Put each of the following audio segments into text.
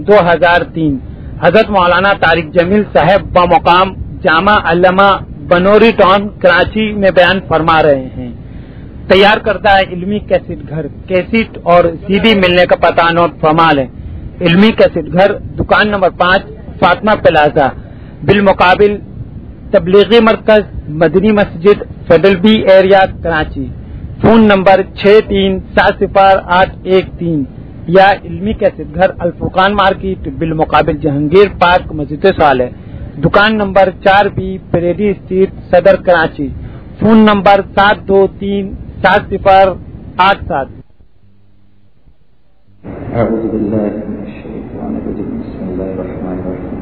2003 حضرت مولانا طارق جمیل صاحب بمقام جامع علامہ بنوری ٹاؤن کراچی میں بیان فرما رہے ہیں۔ تیار کرتا ہے علمی کیسٹ گھر، کیسٹ اور سی ڈی ملنے کا پتہ نوٹ فرما لیں۔ علمی کیسٹ گھر، دکان نمبر 5 فاطمہ پلازا، بالمقابل تبلیغی مرکز مدنی مسجد federal B area Karachi. Phone number 63700813 یا علمی کیسٹ گھر الفرقان مارکیٹ بالمقابل جہانگیر پارک مسجد صالح، دکان نمبر 4B پریڈی اسٹریٹ صدر کراچی۔ Phone number 7237087۔ اعوذ باللہ من الشیطان الرجیم، بسم اللہ الرحمن الرحیم۔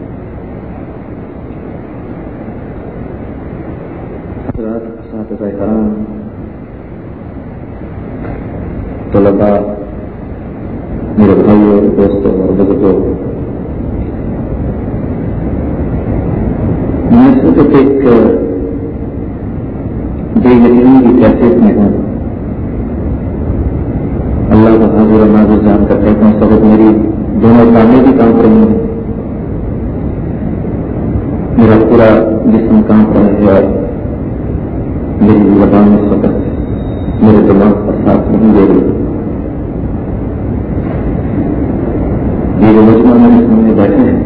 حضرات، اساتذہ کرام، طلباء، میرے بھائیوں، دوستوں اور بزرگوں، میں صرف ایک بے یقینی کی کیفیت میں ہوں۔ اللہ کا حاضر و ناظر جان کر کہتا ہوں، سبق میری دونوں کانیں بھی کام رہی ہیں، میرا پورا جسم کام رہا ہے اور میری زبان اس وقت میرے دماغ کا ساتھ نہیں دے رہی۔ یہ جو مجموعہ میرے سامنے بیٹھے ہیں،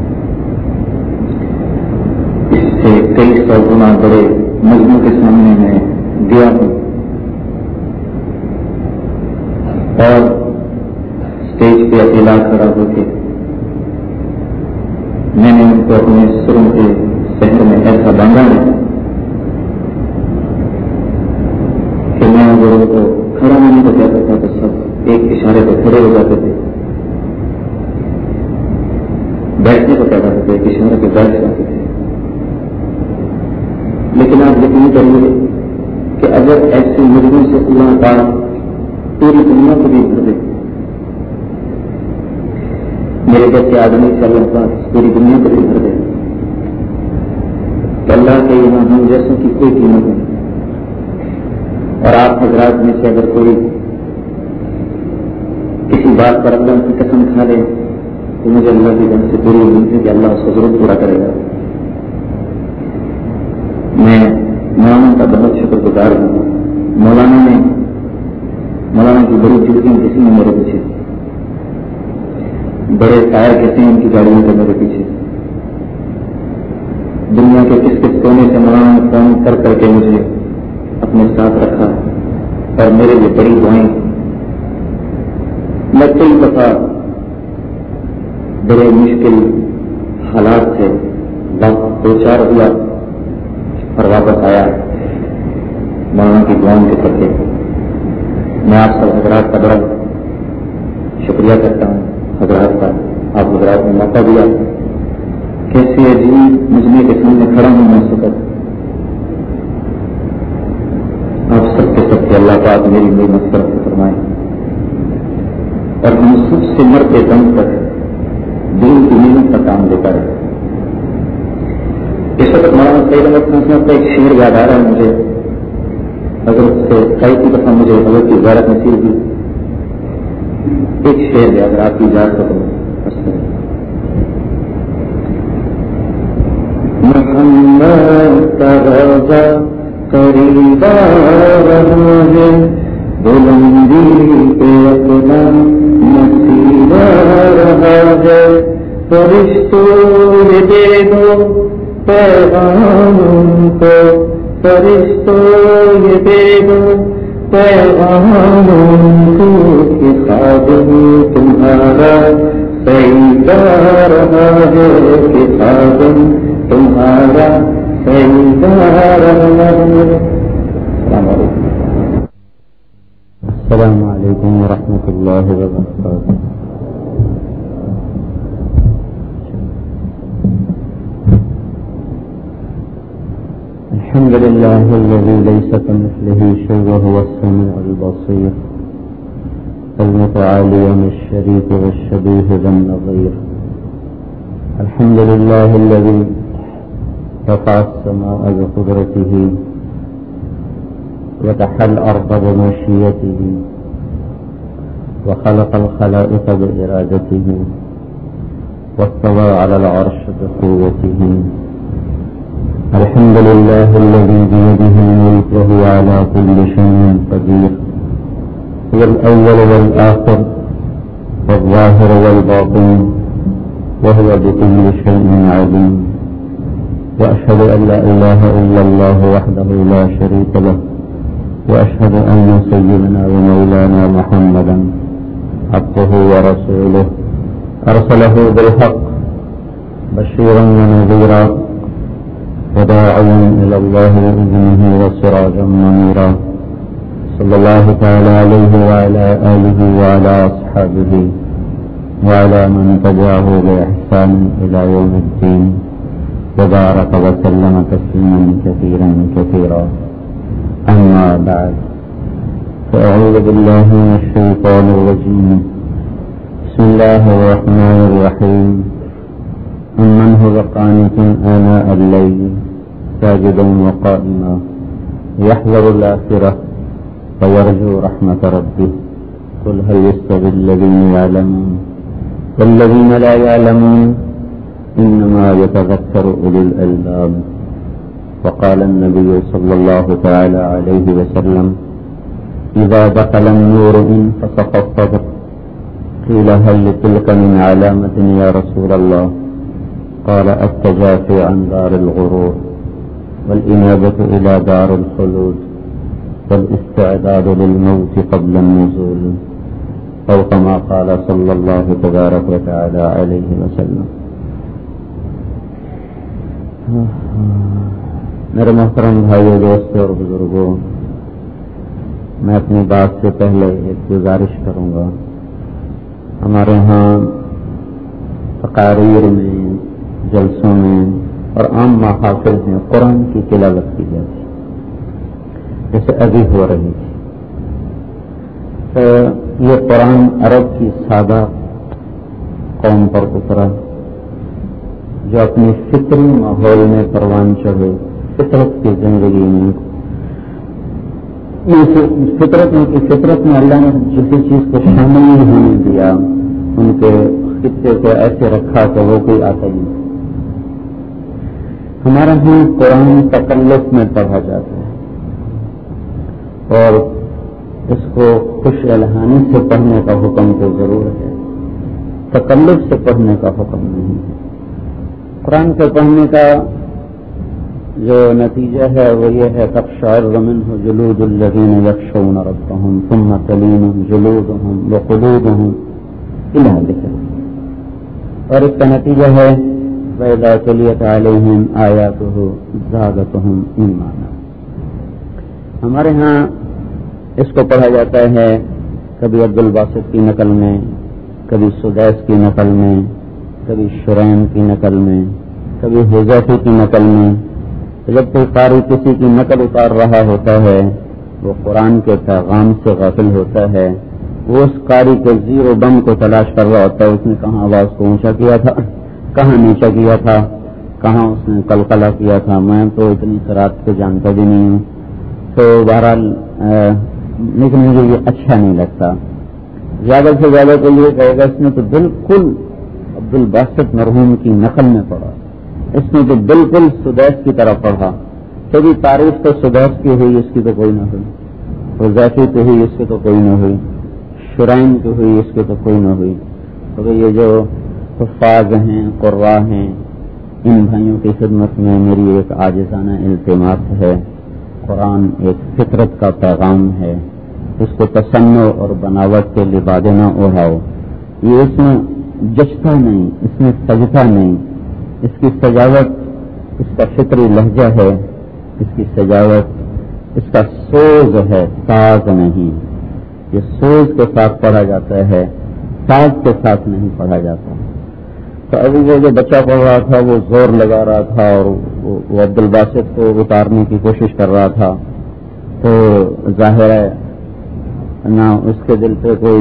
اس سے کئی سو گنا بڑے مجموعے کے سامنے میں گیا ہوں اور اسٹیج پہ اکیلا کھڑا ہو کے میں نے ان کو اپنے سروں کے شہر میں ایسا باندھا ہے کہ میں ان لوگوں کو کھڑا ہونے کو کہتا تھا تو سب ایک اشارے پہ کھڑے ہو جاتے تھے، بیٹھنے کو کہتا تھا تو ایک اشارے پہ بیٹھ جاتے تھے۔ لیکن آپ یقین کریے کہ اگر ایسی مجموعوں سے اللہ تعالیٰ پوری دنیا کو بھی بھر دے، میرے جیسے آدمی سے اللہ تعالیٰ پوری دنیا کو بھی بھر دے، کہ اللہ کے یہاں ہم جیسوں کی کوئی قیمت نہیں۔ اور آپ حضرات میں سے اگر کوئی کسی بات پر اللہ کی قسم کھا لے تو مجھے اللہ کی جان سے پوری امید ہے کہ اللہ اس کو ضرور پورا کرے گا۔ میں مولانا کا بہت شکر گزار ہوں۔ مولانا کی بڑی جھوٹیاں کسی نے میرے پیچھے، بڑے ٹائر کسی ان کی گاڑیوں کے میرے پیچھے، دنیا کے کس کس کونے سے مولانا نے فون کر کر کے مجھے اپنے ساتھ رکھا اور میرے لیے بڑی دعائیں۔ میں کئی دفعہ بڑے مشکل حالات سے دو چار ہوا اور واپس آیا مولانا کی دعاؤں کے سبب۔ میں آپ سب حضرات کا بڑا شکریہ کرتا ہوں، حضرات کا آپ حضرات نے موقع دیا۔ کیسے عجیب مجموعے کے سامنے کھڑا ہوں میں اس وقت۔ آپ سب کے سب کے اللہ پاک میری مغفرت فرمائیں اور ہم سب سے مرتے دم تک دین کی محنت کا کام دیتا رہے۔ اس وقت مولانا سید احمد خان صاحب کا ایک شعر یاد آ رہا ہے مجھے، حضرت سے کئی دفعہ مجھے حضرت کی زیارت نصیب ہوئی۔ ایک شعر ہے اگر آپ کی اجازت ہو۔ محمد کا روضہ قریب آ رہا ہے، بلندی پہ اپنا نصیب آ رہا ہے، فرشتوں یہ دے دو پیغام ان کو، فرشتوں یہ دے دو پیغام ان کو کہ خادم تمہارا سعید آ رہا ہے، کہ خادم تمہارا سعید آ رہا ہے۔ السلام علیکم ورحمۃ اللہ وبرکاتہ۔ الحمد لله الذي ليس كمثله شيء وهو السميع البصير المتعالي عن الشريك والشبيه بالنظير. الحمد لله الذي رفع السماء بقدرته وتحى الأرض بمشيئته وخلق الخلائق بإرادته واستوى على العرش بقوته. الحمد لله الذي بيده الملك وهو على كل شيء قدير. هو الأول والآخر والظاهر والباطن وهو بكل شيء عليم. وأشهد أن لا إله إلا الله وحده لا شريك له. وأشهد أن سيدنا ومولانا محمدا عبده ورسوله أرسله بالحق بشيرا ونذيرا وداعيا إلى الله بإذنه وسراجا منيرا. صلى الله تعالى عليه وعلى آله وعلى أصحابه وعلى من تبعه بإحسان إلى يوم الدين وبارك وسلم تسليما كثيرا كثيرا. أما بعد، فأعوذ بالله من الشيطان الرجيم. بسم الله الرحمن الرحيم. أمن هو قانت آناء الليل ساجدا وقائما يحذر الآخرة ويرجو رحمة ربه. قل هل يستوي الذين يعلمون والذين لا يعلمون إنما يتذكر أولو الألباب. وقال النبي صلى الله تعالى عليه وسلم: إذا دخل النور انفسق الصدر. قيل: هل لتلك من علامة يا رسول الله؟ قال: التجافي عن دار الغرور والإنابة إلى دار الخلود والاستعداد للموت قبل النزول، أو كما قال صلى الله تبارك وتعالى عليه وسلم. میرے محترم بھائیو، دوستوں اور بزرگوں، میں اپنی بات سے پہلے ایک گزارش کروں گا. ہمارے ہاں تقاریر میں، جلسوں میں اور عام محافل میں قرآن کی تلاوت کی جاتی ہے، جیسے ابھی ہو رہی تھی. تو یہ قرآن عرب کی سادہ قوم پر اترا، جو اپنی فطری ماحول میں پروان چڑھے، فطرت کی زندگی میں. فطرت میں اللہ نے کسی چیز کو شامل نہیں ہونے دیا، ان کے خطے کو ایسے رکھا کہ وہ کوئی آتا ہی نہیں. ہمارے یہاں قرآن تکلف میں پڑھا جاتا ہے، اور اس کو خوش الہانی سے پڑھنے کا حکم تو ضرور ہے، تکلف سے پڑھنے کا حکم نہیں ہے. قرآن کے پڑھنے کا جو نتیجہ ہے وہ یہ ہے: تقشعر منہ جلود الذین یخشون ربهم ثم تلین جلودهم وقلوبهم الی ذکر. اور اس کا نتیجہ ہے وَإِذَا تُلِيَتْ عَلَيْهِمْ آیَاتُهُ زَادَتْهُمْ ایمانا. ہمارے ہاں اس کو پڑھا جاتا ہے کبھی عبد الباسط کی نقل میں، کبھی سدیس کی نقل میں، کبھی شریم کی نقل میں، کبھی حذیفی کی نقل میں. جب کوئی قاری کسی کی نقل اتار رہا ہوتا ہے، وہ قرآن کے پیغام سے غافل ہوتا ہے، وہ اس قاری کے زیر و بم کو تلاش کر رہا ہوتا ہے. اس نے کہاں آواز کو اونچا کیا تھا، کہاں نیچا کیا تھا، کہاں اس نے قلقلہ کیا تھا. میں تو اتنی قرات کو جانتا بھی نہیں ہوں. تو بہرحال لیکن مجھے یہ اچھا نہیں لگتا. زیادہ سے زیادہ تو یہ کہے گا اس نے تو بالکل عبد الباسط مرحوم کی نقل میں پڑھا، اس نے تو بالکل سدیس کی طرح پڑھا. کبھی تعریف تو سدیس کی ہوئی، اس کی تو کوئی نہ ہوئی. حذیفی تو ہوئی، اس کی تو کوئی نہ ہوئی. شرائم تو ہوئی، اس کی تو کوئی نہ ہوئی. تو یہ جو حفاظ ہیں، قراء ہیں، ان بھائیوں کی خدمت میں میری ایک عاجزانہ التماس ہے. قرآن ایک فطرت کا پیغام ہے، اس کو تصنع اور بناوٹ کے لبادے نہ اڑاؤ. یہ اس میں جچتا نہیں، اس میں سجتا نہیں. اس کی سجاوٹ اس کا فطری لہجہ ہے، اس کی سجاوٹ اس کا سوز ہے، ساز نہیں. یہ سوز کے ساتھ پڑھا جاتا ہے، ساز کے ساتھ نہیں پڑھا جاتا. تو ابھی وہ جو بچہ پڑھ رہا تھا وہ زور لگا رہا تھا اور وہ عبد الباسط کو اتارنے کی کوشش کر رہا تھا. تو ظاہر ہے نہ اس کے دل پہ کوئی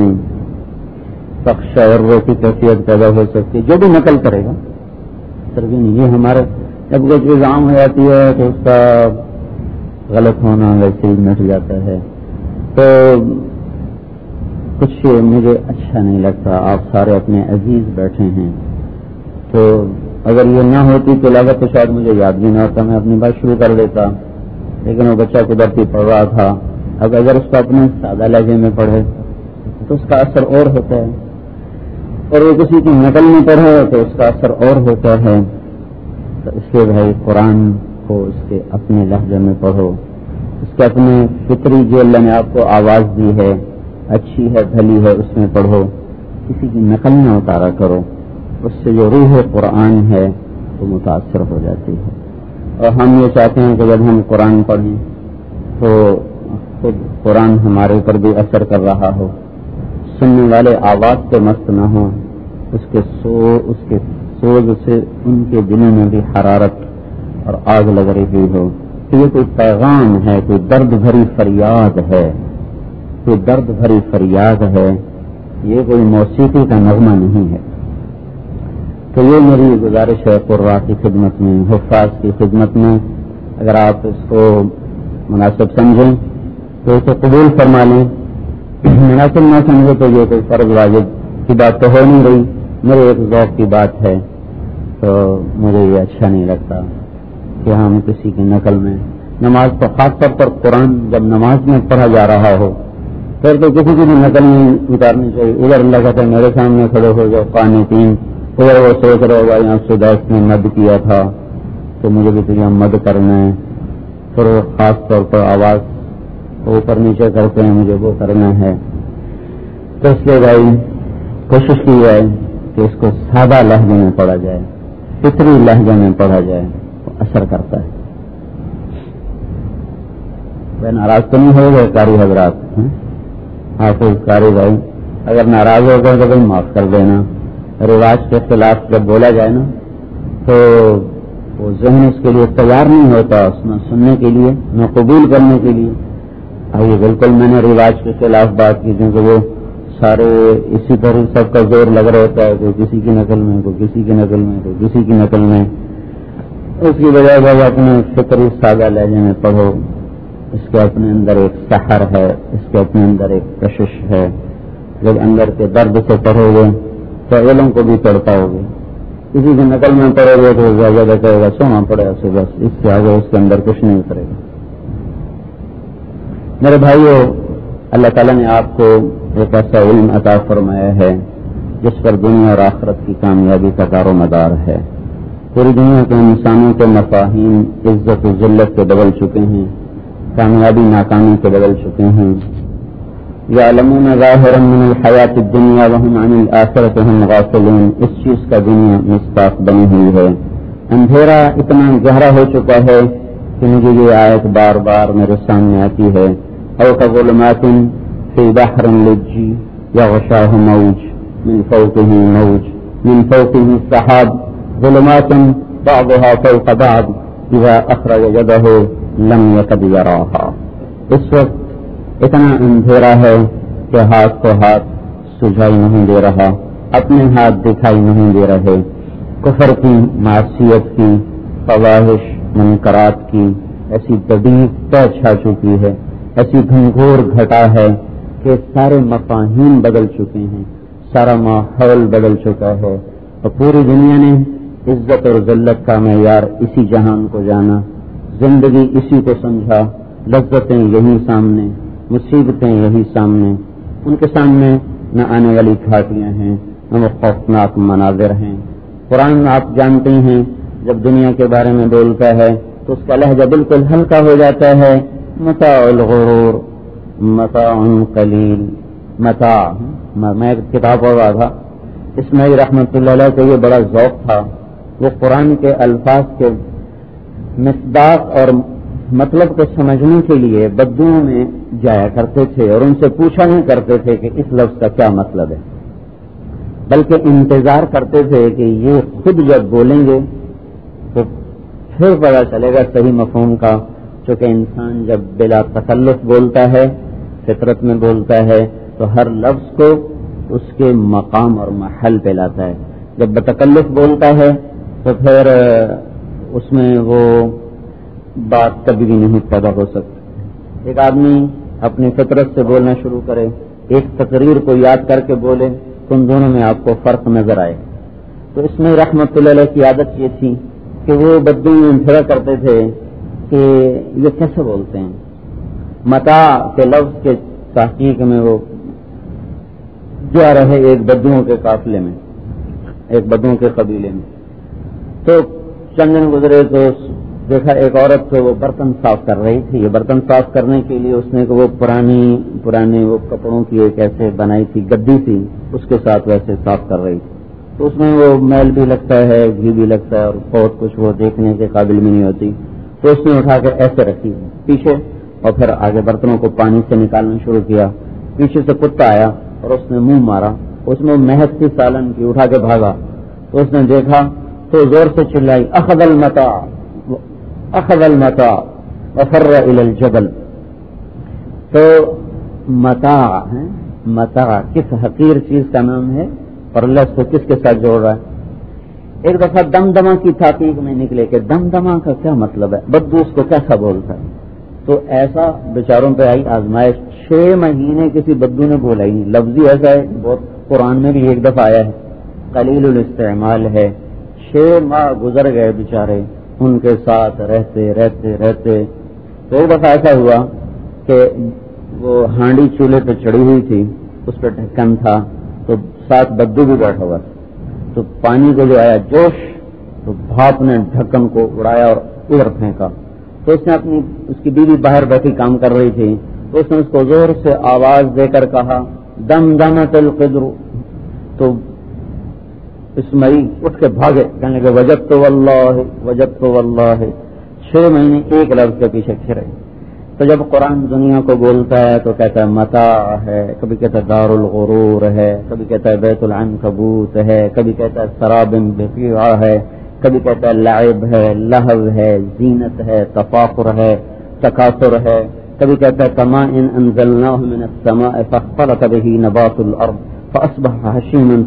سخت شعور کی کیفیت پیدا ہو سکتی، جو بھی نقل کرے گا. یہ ہمارے جب کوئی چیز عام ہو جاتی ہے تو اس کا غلط ہونا ویسے ہی مٹ جاتا ہے. تو کچھ مجھے اچھا نہیں لگتا. آپ سارے اپنے عزیز بیٹھے ہیں، تو اگر یہ نہ ہوتی تلاوت تو شاید مجھے یاد بھی نہ ہوتا، میں اپنی بات شروع کر دیتا، لیکن وہ بچہ قدرتی پڑھ رہا تھا. اب اگر اس کو اپنے سادہ لہجے میں پڑھے تو اس کا اثر اور ہوتا ہے، اور وہ کسی کی نقل میں پڑھے تو اس کا اثر اور ہوتا ہے. تو اس لیے بھائی قرآن کو اس کے اپنے لہجے میں پڑھو، اس کے اپنے فطری جو اللہ نے آپ کو آواز دی ہے، اچھی ہے بھلی ہے، اس میں پڑھو. کسی کی نقل نہ اتارا کرو، اس سے جو روح قرآن ہے وہ متاثر ہو جاتی ہے. اور ہم یہ چاہتے ہیں کہ جب ہم قرآن پڑھیں تو خود قرآن ہمارے اوپر بھی اثر کر رہا ہو، سننے والے آواز سے مست نہ ہوں، اس کے سوز سے ان کے دلوں میں بھی حرارت اور آگ لگ رہی ہو کہ یہ کوئی پیغام ہے، کوئی درد بھری فریاد ہے، کوئی درد بھری فریاد ہے، یہ کوئی موسیقی کا نغمہ نہیں ہے. تو یہ میری گزارش ہے قراء کی خدمت میں، حفاظ کی خدمت میں، اگر آپ اس کو مناسب سمجھیں تو اسے قبول فرما لیں، مناسب نہ سمجھے تو یہ کوئی فرض واجب کی بات تو ہو نہیں رہی، میرے ایک ذوق کی بات ہے. تو مجھے یہ اچھا نہیں لگتا کہ ہم کسی کی نقل میں نماز تو خاص طور پر قرآن جب نماز میں پڑھا جا رہا ہو پھر تو کسی کی بھی نقل نہیں اتارنی چاہیے. ادھر اللہ کہتا ہے میرے سامنے کھڑے ہو جاؤ قانتین، ادھر وہ سوچ رہا ہوگا یہاں سے 10 نے مد کیا تھا تو مجھے بھی تجھے مد کرنا ہے، پھر وہ خاص طور پر آواز اوپر نیچے کرتے ہیں مجھے وہ کرنا ہے. تو اس لیے بھائی کوشش کی جائے کہ اس کو سادہ لہجے میں پڑھا جائے، فطری لہجے میں پڑھا جائے، وہ اثر کرتا ہے. بھائی ناراض تو نہیں ہو گئے قاری حضرات؟ حافظ قاری بھائی اگر ناراض ہو گئے تو بھائی معاف کر دینا. رواج کے خلاف جب بولا جائے نا تو وہ ذہن اس کے لیے تیار نہیں ہوتا، نہ سننے کے لیے نہ قبول کرنے کے لیے. آئیے بالکل میں نے رواج کے خلاف بات کی کیونکہ وہ سارے اسی طرح سب کا زور لگ رہا ہوتا ہے، کوئی کسی کی نقل میں، کوئی کسی کی نقل میں، کوئی کسی کی نقل میں. اس کی بجائے بھائی اپنے فطری سادہ لہجے میں پڑھو. اس کے اپنے اندر ایک سحر ہے، اس کے اپنے اندر ایک کشش ہے. جب اندر کے درد سے پڑھو گے تو علم کو بھی پڑھ پاؤ گے. کسی کی نقل میں پڑھو گے تو زیادہ کہے گا سونا پڑے اسے، بس اس سے آگے اس کے اندر کچھ نہیں اترے گا. میرے بھائیو، اللہ تعالیٰ نے آپ کو ایک ایسا علم عطا فرمایا ہے جس پر دنیا اور آخرت کی کامیابی کا دار و مدار ہے. پوری دنیا کے انسانوں کے مفاہیم عزت و ذلت کے بدل چکے ہیں، کامیابی ناکامی کے بدل چکے ہیں. یعلمون ظاہرا من الحیات الدنیا وهم عن الآخرۃ هم غافلون. اس چیز کا دنیا مصداق بنی ہوئی ہے. اندھیرا اتنا گہرا ہو چکا ہے کہ مجھے یہ آیت بار بار میرے سامنے آتی ہے. او کظلمات فی بحر لجی یغشاہ موج من فوقہ موج من فوقہ سحاب ظلمات بعضها فوق بعض اذا اخرج یدہ لم یکد یراہا. اس وقت اتنا اندھیرا ہے کہ ہاتھ کو ہاتھ سجھائی نہیں دے رہا، اپنے ہاتھ دکھائی نہیں دے رہے. کفر کی، معصیت کی، فواحش، منکرات کی ایسی بدیق چھا چکی ہے، ایسی گھنگھور گھٹا ہے کہ سارے مفاہیم بدل چکے ہیں، سارا ماحول بدل چکا ہے. اور پوری دنیا نے عزت اور ذلت کا معیار اسی جہان کو جانا، زندگی اسی کو سمجھا، لذتیں یہی سامنے، مصیبتیں یہی سامنے. ان کے سامنے نہ آنے والی گھاٹیاں ہیں، نہ وہ خوفناک مناظر ہیں. قرآن آپ جانتے ہیں جب دنیا کے بارے میں بولتا ہے تو اس کا لہجہ بالکل ہلکا ہو جاتا ہے. متاع الغرور، متاع قلیل، متاع. میں ایک کتاب پڑھ رہا تھا، اسماعیل رحمۃ اللہ علیہ کو یہ بڑا ذوق تھا، وہ قرآن کے الفاظ کے مصداق اور مطلب کو سمجھنے کے لیے بدوؤں میں جایا کرتے تھے اور ان سے پوچھا نہیں کرتے تھے کہ اس لفظ کا کیا مطلب ہے، بلکہ انتظار کرتے تھے کہ یہ خود جب بولیں گے تو پھر پتا چلے گا صحیح مفہوم کا. چونکہ انسان جب بلا تکلف بولتا ہے، فطرت میں بولتا ہے، تو ہر لفظ کو اس کے مقام اور محل پہ لاتا ہے. جب بتکلف بولتا ہے تو پھر اس میں وہ بات کبھی بھی نہیں پیدا ہو سکتی. ایک آدمی اپنی فطرت سے بولنا شروع کرے، ایک تقریر کو یاد کر کے بولے، تو ان دونوں میں آپ کو فرق نظر آئے. تو اس میں رحمت اللہ علیہ کی عادت یہ تھی کہ وہ بدو میں پھرا کرتے تھے کہ یہ کیسے بولتے ہیں. متاع کے لفظ کے تحقیق میں وہ جا رہے ایک بدوؤں کے قافلے میں، ایک بدوؤں کے قبیلے میں. تو چند دن گزرے تو دیکھا ایک عورت تو وہ برتن صاف کر رہی تھی. یہ برتن صاف کرنے کے لیے اس نے وہ پرانی وہ کپڑوں کی ایک ایسے بنائی تھی گدی تھی، اس کے ساتھ ویسے صاف کر رہی تھی. تو اس میں وہ میل بھی لگتا ہے، گھی بھی لگتا ہے، اور بہت کچھ وہ دیکھنے کے قابل بھی نہیں ہوتی. تو اس نے اٹھا کے ایسے رکھی پیچھے، اور پھر آگے برتنوں کو پانی سے نکالنا شروع کیا. پیچھے سے کتا آیا اور اس نے منہ مارا، اس میں محض تھی سالن کی، اٹھا کے بھاگا. تو اس نے دیکھا تو زور سے چلائی اخذ المتاع وفر الى الجبل. تو متاع کس حقیر چیز کا نام ہے اور اللہ اس کو کس کے ساتھ جوڑ رہا ہے. ایک دفعہ دمدمہ کی تحقیق میں نکلے کہ دمدمہ کا کیا مطلب ہے، بدو اس کو کیسا بولتا ہے. تو ایسا بیچاروں پہ آئی آزمائش، 6 مہینے کسی بدو نے بولا ہی نہیں. لفظی ایسا ہے، بہت قرآن میں بھی ایک دفعہ آیا ہے، قلیل الاستعمال ہے. 6 ماہ گزر گئے بیچارے ان کے ساتھ رہتے رہتے رہتے. تو ایک دفعہ ایسا ہوا کہ وہ ہانڈی چولہے پہ چڑھی ہوئی تھی، اس پہ ڈھکن تھا، تو ساتھ بدو بھی بیٹھا ہوا. تو پانی کو جو آیا جوش، تو بھاپ نے ڈھکن کو اڑایا اور ادھر پھینکا. تو اس نے اس کی بیوی باہر بیٹھی کام کر رہی تھی، تو اس نے اس کو زور سے آواز دے کر کہا دمدمت القدر. تو اسماعیل اٹھ کے بھاگے، کہنے لگے وجدت واللہ. 6 مہینے ایک لفظ کے پیچھے پھرے. تو جب قرآن دنیا کو بولتا ہے تو کہتا ہے متاع ہے، کبھی کہتا ہے دار الغرور ہے، کبھی کہتا ہے بیت العنکبوت ہے، کبھی کہتا ہے سراب بقیع ہے، کبھی کہتا ہے لعب ہے، لہو ہے، زینت ہے، تفاخر ہے، تکاثر ہے، کبھی کہتا ہے کماء انزلناه من السماء فاختلط به نبات الارض فاصبح هشيما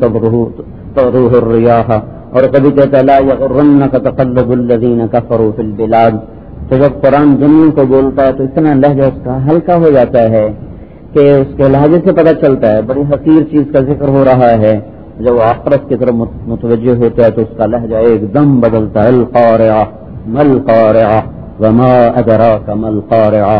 تذروه الرياح، اور کبھی کہتا ہے لا یغرنک تقلب الذین کفروا فی البلاد. تو جب قرآن دنیا کو بولتا ہے تو اتنا لہجہ اس کا ہلکا ہو جاتا ہے کہ اس کے لہجے سے پتہ چلتا ہے بڑی حقیر چیز کا ذکر ہو رہا ہے. جب وہ آخرت کی طرف متوجہ ہوتا ہے تو اس کا لہجہ ایک دم بدلتا ہے. القارعہ ما القارعہ وما ادراک ما القارعہ،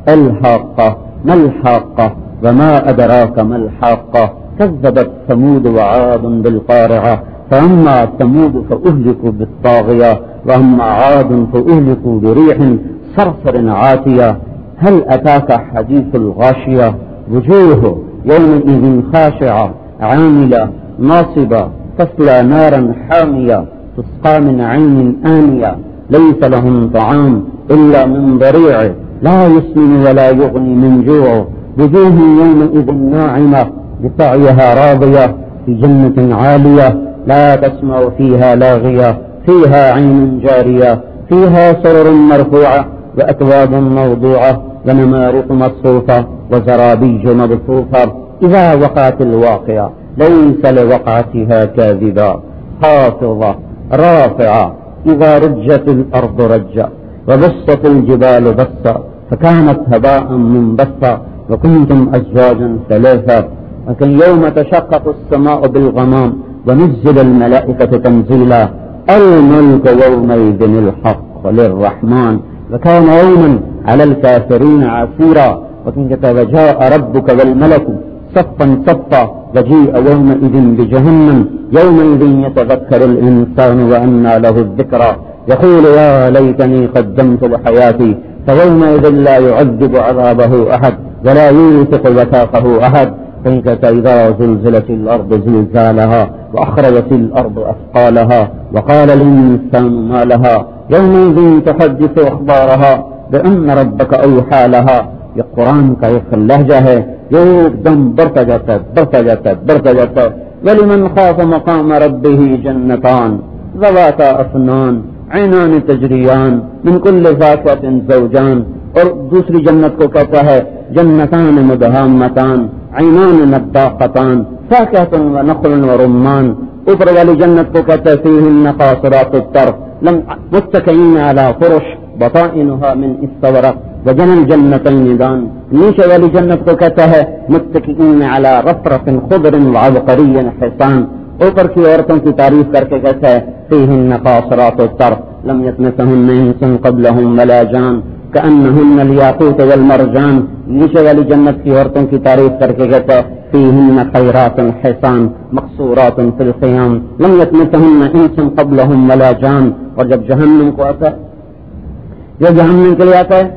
الحاقہ ما الحاقہ وما ادراک ما الحاقہ، كذبت ثمود وعاد بالقارعة فأما ثمود فأهلكوا بالطاغية وأما عاد فأهلكوا بريح صرصر عاتية هل أتاك حديث الغاشية وجوه يومئذ خاشعة عاملة ناصبة تصلى نارا حامية تسقى من عين آنية ليس لهم طعام إلا من ضريع لا يسمن ولا يغني من جوع وجوه يومئذ ناعمة بسعيها راضية في جنة عالية لا تسمع فيها لاغية فيها عين جارية فيها سرر مرفوعة وأكواب موضوعة ونمارق مصفوفة وزرابي مبثوثة إذا وقعت الواقعة ليس لوقعتها كاذبة خافضة رافعة إذا رجت الأرض رجا وبست الجبال بسا فكانت هباء منبثا وكنتم أزواجا ثلاثا اليوم تشقق السماء بالغمام ونزل الملائكة تنزيلا الملك يومئذ الحق للرحمن وكان يوما على الكافرين عسيرا وجاء ربك والملك صفا صفا وجيء يومئذ بجهنم يومئذ يتذكر الإنسان وأنى له الذكرى يقول يا ليتني قدمت لحياتي فيومئذ لا يعذب عذابه أحد ولا يوثق وثاقه أحد إذا زلزلت الأرض زلزالها وأخرجت الأرض أثقالها وقال الإنسان ما لها يومئذ تحدث أخبارها بأن ربك أوحى لها. یہ قرآن کا ایک لہجہ ہے جو ایک دم بڑھتا جاتا ہے. وَلِمَنْ خَافَ مَقَامَ رَبِّهِ جَنَّتَانِ ذَوَاتَا أَفْنَانٍ عَيْنَانِ تَجْرِيَانِ مِنْ كُلِّ فَاكِهَةٍ زَوْجَانِ. اور دوسری جنت کو کہتا ہے جنتان مدہامتان عینان نضاقتان فاکہۃ ونخل ورمان. اوپر والی جنت کو کہتا ہے فیہن قاصرات الطرف متکئین علی فرش بطائنها من استبرق وجنى الجنتين دان. نیچے والی جنت کو کہتا ہے متکئین علی رفرف خضر وعبقری حسان. اوپر کی عورتوں کی تعریف کر کے کہتا ہے فیہن قاصرات الطرف لم یطمثہن انس قبلہم ولا جان کأنہن الیاقوت والمرجان. نیچے والی جنت کی عورتوں کی تعریف کر کے کہتا ہے فیہن خیرات حسان مقصورات فی الخیام لم یطمثہن انس قبلہم ولا جان. اور جب جہنم کو آتا ہے، جو جہنم کے لیے آتا ہے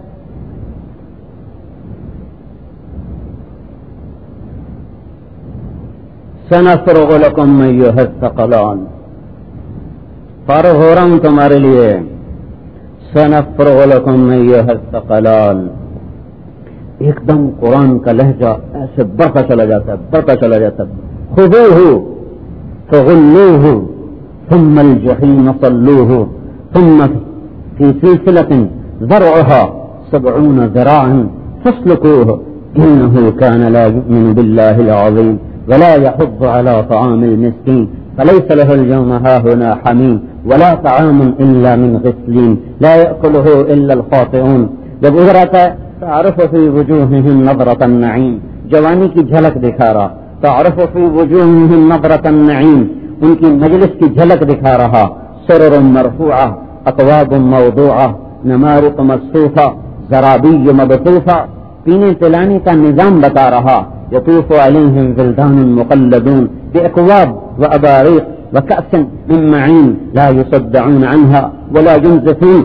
سنفرغ لکم ایھا الثقلان، فارغ ہو رہا ہوں تمہارے لیے، سنفرغ لکم ایھا الثقلان. ایک دم قرآن کا لہجہ ایسے بڑھتا چلا جاتا ہے، بڑھتا چلا جاتا ہے. خذوہ فغلوہ ثم الجحیم صلوہ ثم فی سلسلۃ ذرعها 70 ذراعا فاسلکوہ انہ کان لا یؤمن باللہ العظیم ولا يحض على طعام المسكين فليس له اليوم هاهنا حميم ولا طعام إلا من غسلين لا يأكله إلا الخاطئون. جب ادھر آتا ہے تعرف في وجوههم نظرة النعيم، جوانی کی جھلک دکھا رہا. تعرف في وجوههم نظرة النعيم، ان کی مجلس کی جھلک دکھا رہا. سرر مرفوعة اكواب موضوعة نمارق مصفوفة زرابي مبثوثة، پینے پلانے کا نظام بتا رہا. يطوف عليهم ولدان مقلدون بأكواب وأباريق وكأس من معين لا يصدعون عنها ولا ينزفون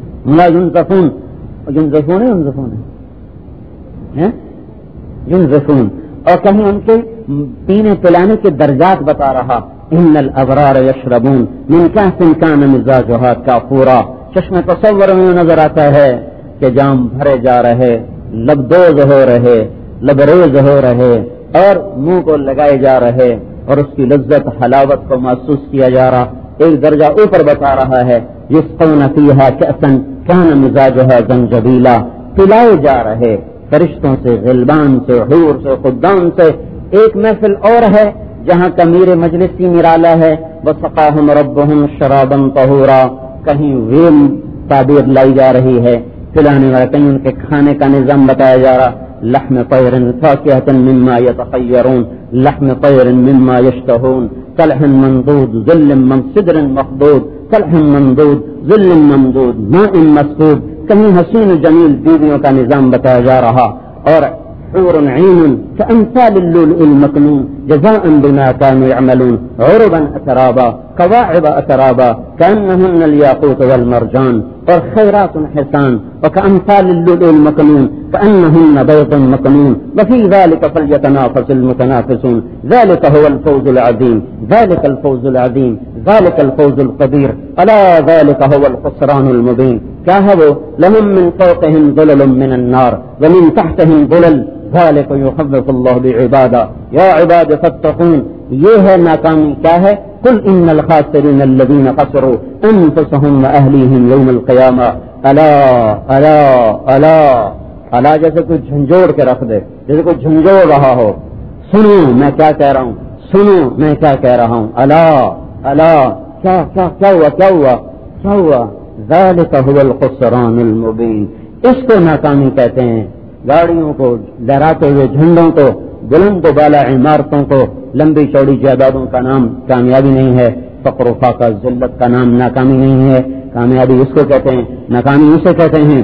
اور کہیں ان کے پینے پلانے کے درجات بتا رہا. ان الابرار يشربون من كأس كان مزاجها كافورا. چشمہ تصور میں نظر آتا ہے کہ جام بھرے جا رہے، لبدوز ہو رہے، لبریز ہو رہے اور منہ کو لگائے جا رہے اور اس کی لذت حلاوت کو محسوس کیا جا رہا. ایک درجہ اوپر بتا رہا ہے یسقون فیہا کأسا کان مزاجها زنجبیلا، پلائے جا رہے فرشتوں سے، غلبان سے، حور سے، خدام سے. ایک محفل اور ہے جہاں کمیر مجلسی نرالا ہے. وسقاہم ربہم شرابا طہورا، کہیں ویل تعبیر لائی جا رہی ہے پلانے والا، کہیں ان کے کھانے کا نظام بتایا جا رہا. لحم طير فاكهة مما يتخيرون لحم طير مما يشتهون طلح منضود ظل من صدر مخضود طلح منضود ظل ممدود ماء مسكوب. کہیں حسین جمیل بیویوں کا نظام بتایا جا رہا. اور حور عين كأمثال اللؤلؤ المكنون جزاء بما كانوا يعملون عربا أترابا كواعب أترابا كأنهن الياقوت والمرجان. اور خیرات حسان وكأمثال اللؤلؤ المكنون كأنهن بيض مكنون وفي ذلك فليتنافس المتنافسون. ذلك هو الفوز العظيم، ذلك الفوز العظيم، ذلك الفوز الكبير، ألا ذلك هو الخسران المبين. کیا ہے وہ؟ لهم من فوقهم ظلل من النار ومن تحتهم ظلل ذلك يخوف الله بعباده يا عباد فاتقون. یہ ہے ناکامی. کیا ہے؟ قل ان الخاسرين الذين خسروا انفسهم واهليهم يوم القيامه الا الا الا الا. جیسے کوئی جھنجھوڑ کے رکھ دے، جیسے کوئی جھنجھوڑ رہا ہو. سنو میں کیا کہہ رہا ہوں، سنو میں کیا کہہ رہا ہوں. الا الا کیا کیا کیا ہوا کیا ہوا کیا ہوا. ذلك هو الخسران المبين. اس کو ناکامی کہتے ہیں. گاڑیوں کو، لہراتے ہوئے جھنڈوں کو، بلند و بالا عمارتوں کو، لمبی چوڑی جائیدادوں کا نام کامیابی نہیں ہے. فقر و فاقہ ذلت کا نام ناکامی نہیں ہے. کامیابی اس کو کہتے ہیں، ناکامی اسے کہتے ہیں.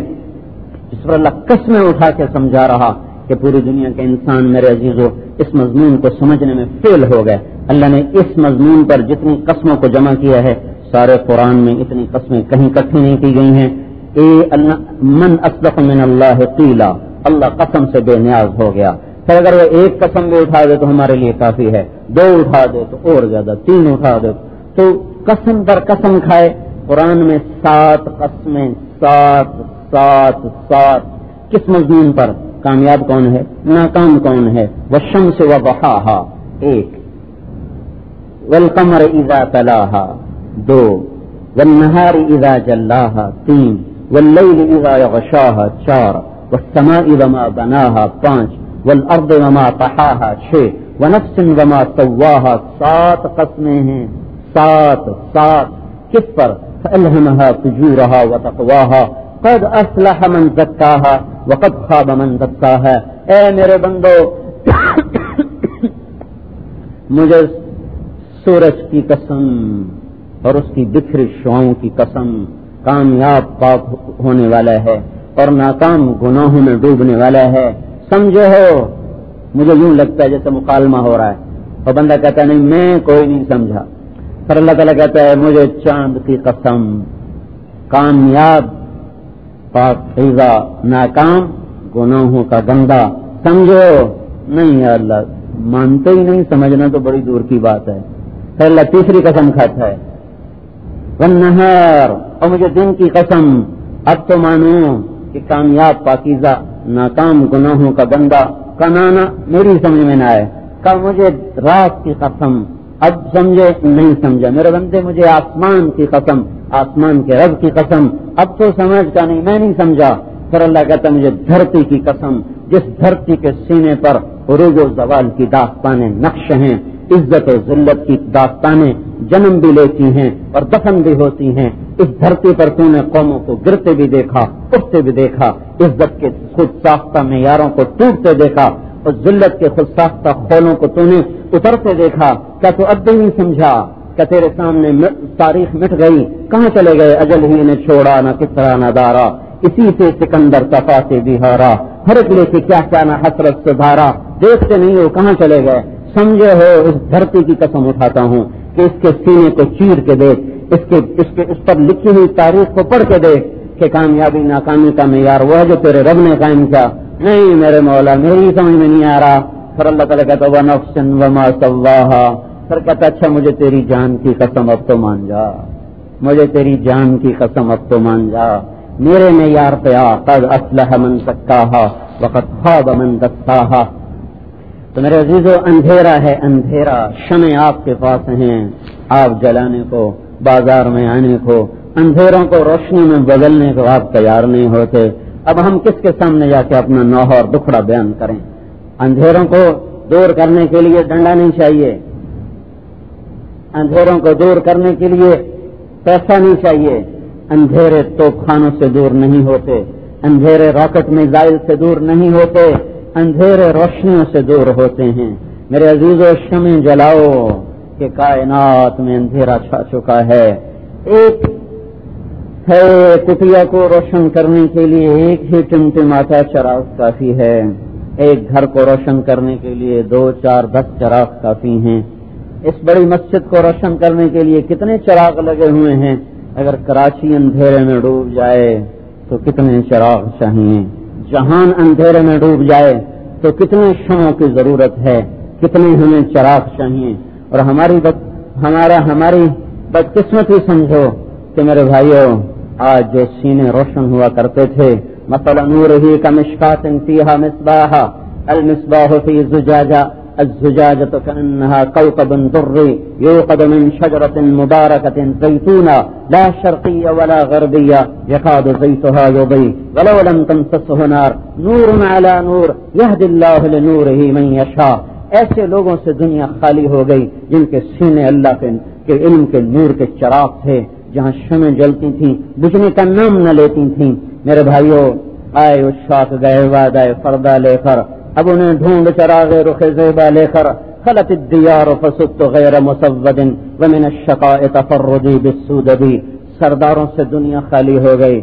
اس پر اللہ قسمیں اٹھا کے سمجھا رہا کہ پوری دنیا کے انسان میرے عزیزو اس مضمون کو سمجھنے میں فیل ہو گئے. اللہ نے اس مضمون پر جتنی قسموں کو جمع کیا ہے، سارے قرآن میں اتنی قسمیں کہیں اکٹھی نہیں کی گئی ہیں. من اصدق من اللہ قیلا، اللہ قسم سے بے نیاز ہو گیا. پھر اگر وہ ایک قسم بھی اٹھا دے تو ہمارے لیے کافی ہے، دو اٹھا دے تو اور زیادہ، تین اٹھا دے تو قسم پر قسم کھائے. قرآن میں 7 قسمیں، 7. کس مضمون پر؟ کامیاب کون ہے، ناکام کون ہے. والشمس وضحاها 1، والقمر اذا تلاها 2، والنهار اذا جلاها 3، والليل اذا يغشاها 4، والسماء وما بناها 5، والارض وما طحاها 6، ونفس وما سواها 7 قسمیں ہیں. 7 کس پر؟ فألهمها فجورها وتقواها قد افلح من زکاها وقد خاب من دساها. اے میرے بندو، مجھے سورج کی قسم اور اس کی بکھری شعاؤں کی قسم، کامیاب پاک ہونے والا ہے اور ناکام گناہوں میں ڈوبنے والا ہے۔ سمجھے ہو؟ مجھے یوں لگتا ہے جیسے مکالمہ ہو رہا ہے اور بندہ کہتا ہے نہیں میں کوئی نہیں سمجھا، پھر اللہ تعالیٰ کہتا ہے مجھے چاند کی قسم، کامیاب پاکیزہ ناکام گناہوں کا گندا، سمجھو؟ نہیں یا اللہ، مانتے ہی نہیں، سمجھنا تو بڑی دور کی بات ہے۔ پھر اللہ تیسری قسم کھاتا ہے، والنہار، اور مجھے دن کی قسم، اب تو مانو کہ کامیاب پاکیزہ ناکام گناہوں کا بندہ، کنانا میری سمجھ میں نہ آئے، کہ مجھے رات کی قسم، اب سمجھے نہیں سمجھا، میرے بندے مجھے آسمان کی قسم، آسمان کے رب کی قسم، اب تو سمجھ کا نہیں، میں نہیں سمجھا۔ پھر اللہ کہتا مجھے دھرتی کی قسم، جس دھرتی کے سینے پر عروج و زوال کی داستانیں نقش ہیں، عزت و ذلت کی داستانیں جنم بھی لیتی ہیں اور دفن بھی ہوتی ہیں، اس دھرتی پر تو نے قوموں کو گرتے بھی دیکھا، اٹھتے بھی دیکھا، عزت کے خود ساختہ معیاروں کو ٹوٹتے دیکھا اور ذلت کے خود ساختہ خولوں کو تو نے اترتے دیکھا، کیا تو اب بھی نہیں سمجھا؟ کیا تیرے سامنے تاریخ مٹ گئی؟ کہاں چلے گئے اجل ہی نے چھوڑا نہ کسرا نہ دارا، اسی سے سکندر صفا سے بھی ہارا، ہر ایک لے کے کیا کیا نہ حسرت سے دھارا، دیکھتے نہیں ہو کہاں چلے گئے؟ سمجھے ہو؟ اس دھرتی کی قسم اٹھاتا ہوں کہ اس کے سینے کو چیر کے دیکھ، اس پر لکھی ہوئی تاریخ کو پڑھ کے دیکھ کہ کامیابی ناکامی کا معیار وہ ہے جو تیرے رب نے قائم کیا۔ نہیں میرے مولا، میری سمجھ میں نہیں آ رہا۔ پھر اللہ تعالیٰ کہتا وَنَفْسٍ وَمَا سَوَّاهَا، پھر کہتا اچھا مجھے تیری جان کی قسم اب تو مان جا، مجھے تیری جان کی قسم اب تو مان جا، میرے معیار پہ آ، قد اصلح من زکاہا وقد خاب من دساہا۔ تو میرے عزیزو، اندھیرا ہے اندھیرا، شمع آپ کے پاس ہیں، آپ جلانے کو، بازار میں آنے کو، اندھیروں کو روشنی میں بدلنے کو آپ تیار نہیں ہوتے۔ اب ہم کس کے سامنے جا کے اپنا نوح اور دکھڑا بیان کریں؟ اندھیروں کو دور کرنے کے لیے ڈنڈا نہیں چاہیے، اندھیروں کو دور کرنے کے لیے پیسہ نہیں چاہیے، اندھیرے توپ خانوں سے دور نہیں ہوتے، اندھیرے راکٹ میزائل سے دور نہیں ہوتے، اندھیرے روشنیوں سے دور ہوتے ہیں۔ میرے عزیزو، شمع جلاؤ کہ کائنات میں اندھیرا چھا چکا ہے۔ ایک ہے کٹیا کو روشن کرنے کے لیے ایک ہی ٹمٹماتا چراغ کافی ہے، ایک گھر کو روشن کرنے کے لیے 2 4 10 چراغ کافی ہیں۔ اس بڑی مسجد کو روشن کرنے کے لیے کتنے چراغ لگے ہوئے ہیں، اگر کراچی اندھیرے میں ڈوب جائے تو کتنے چراغ چاہیے، جہان اندھیرے میں ڈوب جائے تو کتنے شمعوں کی ضرورت ہے، کتنے ہمیں چراغ چاہیے۔ اور ہماری بدقسمتی سمجھو کہ میرے بھائیوں، آج جو سینے روشن ہوا کرتے تھے، مثلا نورہ کمشکات فیہا مصباح، المصباح فی زجاجہ، الزجاجة كأنها كوكب دري يوقد من شجرة مباركة زيتونة لا شرقية ولا غربية يكاد زيتها يضيء ولو لم تمسسه نار نور على نور يهدي الله لنوره من يشاء۔ ایسے لوگوں سے دنیا خالی ہو گئی جن کے سینے اللہ کے علم کے نور کے چراغ تھے، جہاں شمع جلتی تھیں، بجھنے کا نام نہ لیتی تھیں۔ میرے بھائیوں، آئے عشاق گئے وعدہ فردا لے کر، اب انہیں ڈھونڈ چراغ رخ زیبا لے کر، خلت الدیار فسدت غیر مسود ومن الشقاء تفردی بالسودد۔ سرداروں سے دنیا خالی ہو گئی،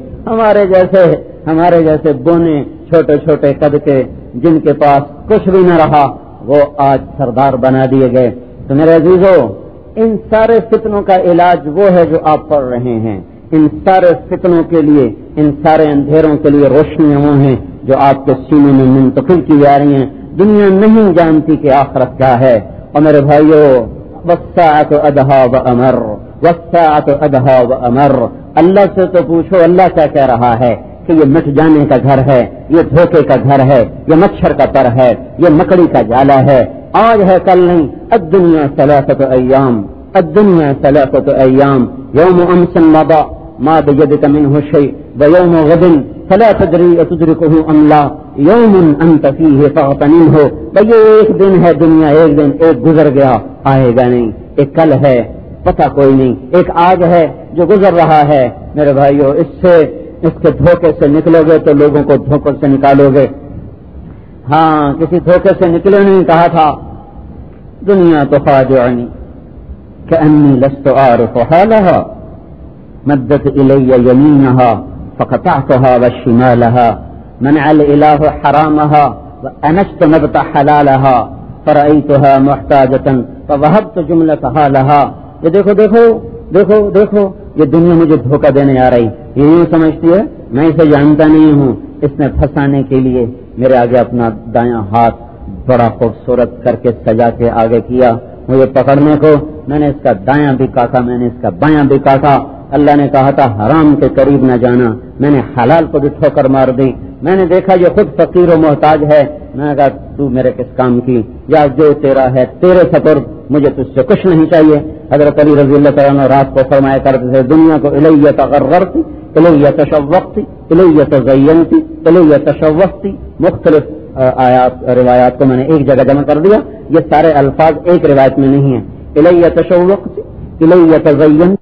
ہمارے جیسے بونے چھوٹے چھوٹے قد کے جن کے پاس کچھ بھی نہ رہا، وہ آج سردار بنا دیے گئے۔ تو میرے عزیزو، ان سارے فتنوں کا علاج وہ ہے جو آپ پڑھ رہے ہیں، ان سارے فتنوں کے لیے، ان سارے اندھیروں کے لیے روشنیاں وہ ہیں جو آپ کے سینے میں منتقل کی جا رہی ہیں۔ دنیا نہیں جانتی کہ آخرت کیا ہے۔ اور میرے بھائیو، والساعة أدهى وأمر، والساعة أدهى وأمر، اللہ سے تو پوچھو اللہ کیا کہہ رہا ہے کہ یہ مٹ جانے کا گھر ہے، یہ دھوکے کا گھر ہے، یہ مچھر کا پر ہے، یہ مکڑی کا جالا ہے، آج ہے کل نہیں۔ الدنیا ثلاثة أيام، الدنیا ثلاثة أيام، يوم أمس مضى ما بيدك منه شيء ويوم غد فلا تدري أتدركه أم لا يوم أنت فيه فاغتنمه۔ بھئی ایک دن ہے دنیا، ایک دن ایک گزر گیا، آئے گا نہیں، ایک کل ہے پتہ کوئی نہیں، ایک آج ہے جو گزر رہا ہے۔ میرے بھائیو، اس کے دھوکے سے نکلو گے تو لوگوں کو دھوکے سے نکالو گے۔ ہاں، کسی دھوکے سے نکلے نہیں، کہا تھا دنیا تو خادعنی، كأني لست أعرف حالها مدت إلي يمينها فقطعتها وشمالها منع الإله حرامها وأنست نبت حلالها فرأيتها محتاجة فوهبت جملتها لها. یہ دیکھو دیکھو دیکھو دیکھو یہ دنیا مجھے دھوکہ دینے آ رہی، یہ یوں سمجھتی ہے میں اسے جانتا نہیں ہوں. اس نے پھنسانے کے لیے میرے آگے اپنا دایاں ہاتھ بڑا خوبصورت کر کے سجا کے آگے کیا مجھے پکڑنے کو. میں نے اس کا دایاں بھی کاٹا، میں نے اس کا بایاں بھی کاٹا. اللہ نے کہا تھا حرام کے قریب نہ جانا، میں نے حلال کو بھی ٹھوکر مار دی. میں نے دیکھا یہ خود فقیر و محتاج ہے، میں نے کہا تو میرے کس کام کی، یا جو تیرا ہے تیرے سپرد، مجھے تجھ سے کچھ نہیں چاہیے. حضرت علی رضی اللہ تعالیٰ عنہ رات کو فرمایا کرتے تھے دنیا کو الیہ تغررتی الیہ تشوقتی الیہ تزینتی الیہ تشوقتی. مختلف آیات روایات کو میں نے ایک جگہ جمع کر دیا، یہ سارے الفاظ ایک روایت میں نہیں ہیں. الیہ تشوقتی الیہ تزینتی